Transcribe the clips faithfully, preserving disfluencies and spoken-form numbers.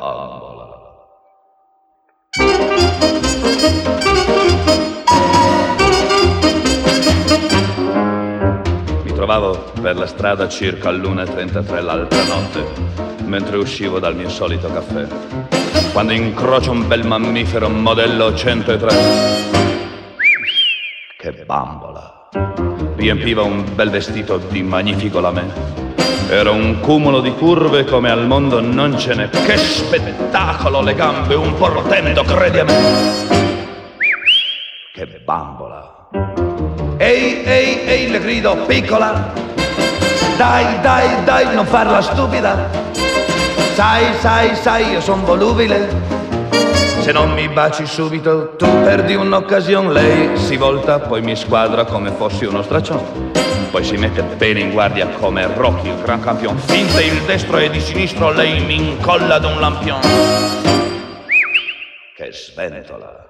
bambola. Mi trovavo per la strada circa all'una e trentatré l'altra notte, mentre uscivo dal mio solito caffè, quando incrocio un bel mammifero modello centotré. Che bambola! Riempiva un bel vestito di magnifico lamè. Era un cumulo di curve come al mondo non ce n'è. Che spettacolo, le gambe un portento, credi a me. Che bambola! Ehi, ehi, ehi, le grido, piccola. Dai, dai, dai, non farla stupida. Sai, sai, sai, io son volubile. Se non mi baci subito, tu perdi un'occasione. Lei si volta, poi mi squadra come fossi uno straccione. Poi si mette bene in guardia come Rocky, il gran campione. Finte il destro e di sinistro, lei mi incolla da un lampione. Che sventola!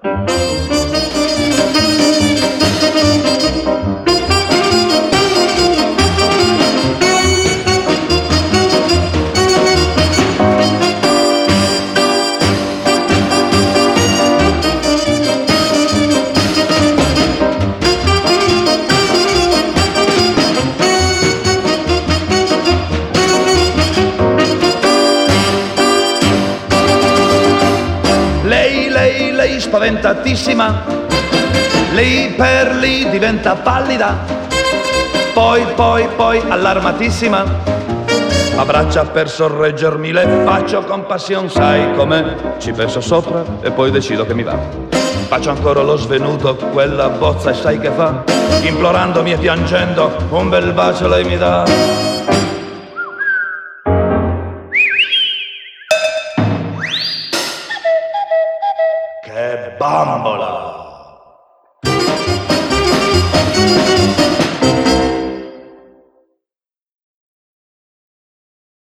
Lei spaventatissima, lì per lì diventa pallida, poi, poi, poi allarmatissima, abbraccia per sorreggermi, le faccio compassione, sai com'è, ci penso sopra e poi decido che mi va. Faccio ancora lo svenuto, quella bozza e sai che fa, implorandomi e piangendo, un bel bacio lei mi dà. Che bambola!